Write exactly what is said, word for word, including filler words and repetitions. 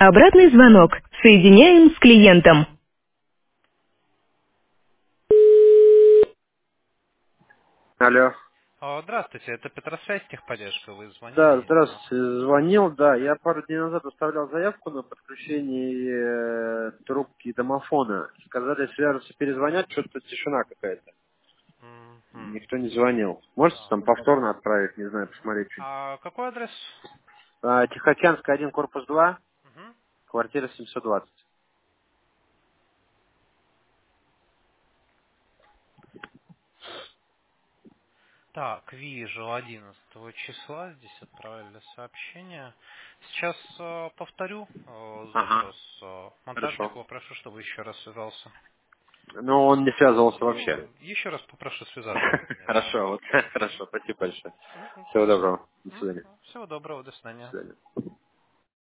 Обратный звонок. Соединяем с клиентом. Алло. О, здравствуйте, это Петросвязь, техподдержка. Вы Да, звонили? А, здравствуйте. Звонил, да. Я пару дней назад оставлял заявку на подключение э, трубки домофона. Сказали, свяжутся, перезвонят, что-то тишина какая-то. мгм. Никто не звонил. Можете Так. там повторно отправить, не знаю, Мгм. посмотреть что-нибудь. А какой адрес? А, Тихоокеанская, один, корпус два, Мгм. квартира семьсот двадцать. Так, вижу, одиннадцатого числа здесь отправили сообщение. Сейчас э, повторю э, Ага, запрос э, хорошо. монтажнику, попрошу, чтобы еще раз связался. Но он не связывался вообще. Ну, еще раз попрошу связаться с вами, да. Хорошо, вот хорошо, спасибо большое. Мгм. Всего доброго. До свидания. Мгм. Всего доброго, до До свидания. свидания.